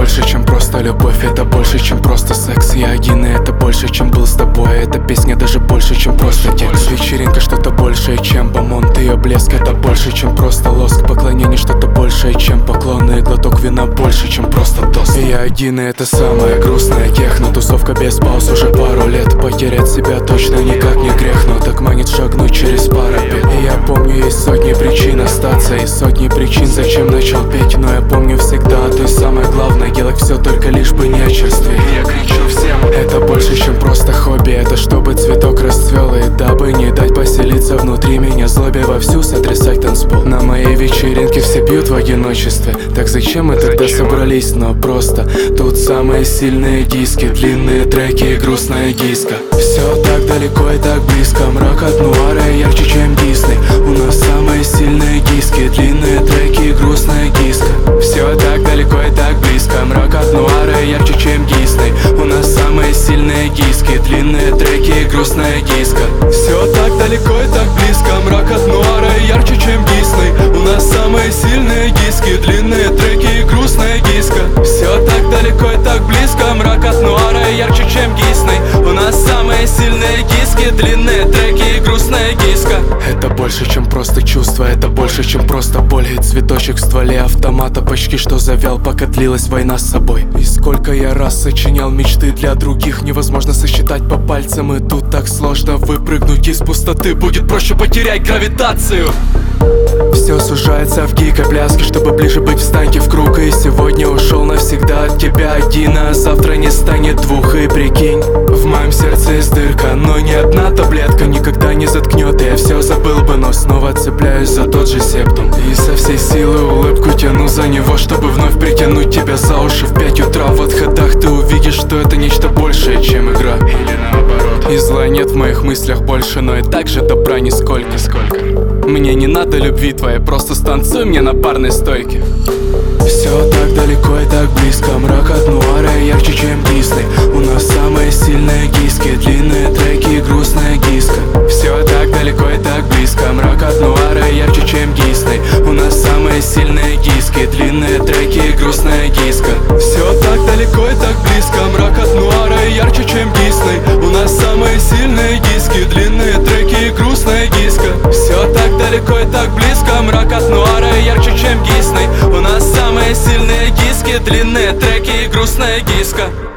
больше, чем просто любовь. Это больше, чем просто секс. Я один, и это больше, чем был с тобой. Эта песня даже больше, чем просто текст. Вечеринка что-то большее, чем бомонд. Ее блеск это больше, чем просто лоск. Поклонение что-то большее, чем поклоны. И глоток вина больше, чем просто тост. И я один, и это самое грустное техно. Тусовка без пауз уже пару лет. Потерять себя точно никак не грех, но так манит шагнуть через парапет. И я помню, есть сотни причин остаться, и сотни причин, зачем начал петь. Но я помню всегда, то есть самое главное, делать все только лишь бы не очерстветь. Я кричу всем: это больше, чем просто хобби. Это чтобы цветок расцвел, и дабы не дать поселиться внутри меня злобе вовсю сотрясать танцпол. На моей вечеринке все пьют в одиночестве. Так зачем мы тогда собрались? Но просто тут самые сильные диски, длинные треки и грустная диско. Все так далеко и так близко, мрак от нуара ярче, чем Дисней. У нас самые сильные диски, длинные треки и грустная диско. Все так далеко и так близко, мрак от нуара ярче, чем Дисней. У нас самые сильные диски, длинные треки и грустная диско. Все так далеко и так близко, мрак от нуара ярче, чем Дисней. У нас самые сильные диски, длинные треки и грустная диско. Все так далеко и так близко, мрак от нуара ярче, чем Дисней. У нас самые сильные диски, длинные треки и грустная диско. Это больше, чем просто чувство, это больше, чем просто боль. И цветочек в стволе автомата почти что завял, пока длилась война с собой. И сколько я раз сочинял мечты для других, невозможно сосчитать по пальцам. И тут так сложно выпрыгнуть из пустоты, будет проще потерять гравитацию. Все сужается в дикой пляске, чтобы ближе быть, встаньте в круг. И сегодня ушел навсегда от тебя один, а завтра не станет двух. И прикинь, в моем сердце есть дырка, но ни одна таблетка никогда не заткнет. И я все забыл бы, но снова цепляюсь за тот же септум. И со всей силы улыбку тяну за него, чтобы вновь притянуть тебя за уши в 5 утра. В отходах ты увидишь, что это нечто большее, чем игра. Или наоборот. И зла нет в моих мыслях больше, но и так же добра нисколько. Мне не надо любви твоей, просто станцуй мне на парной стойке. Все так далеко и так близко, мрак от нуара ярче, чем Дисней. У нас самые сильные диски, длинные треки и грустная диско. Все так далеко и так близко, мрак от нуара ярче, чем Дисней. У нас самые сильные диски, длинные треки и грустная диско. Все так далеко и так близко, мрак от нуара ярче, чем Дисней. У нас самые сильные диски, длинные треки и грустная диско. Все так далеко и так близко, мрак от нуара ярче, чем Дисней. У нас самые сильные диски, длинные треки и грустная диско.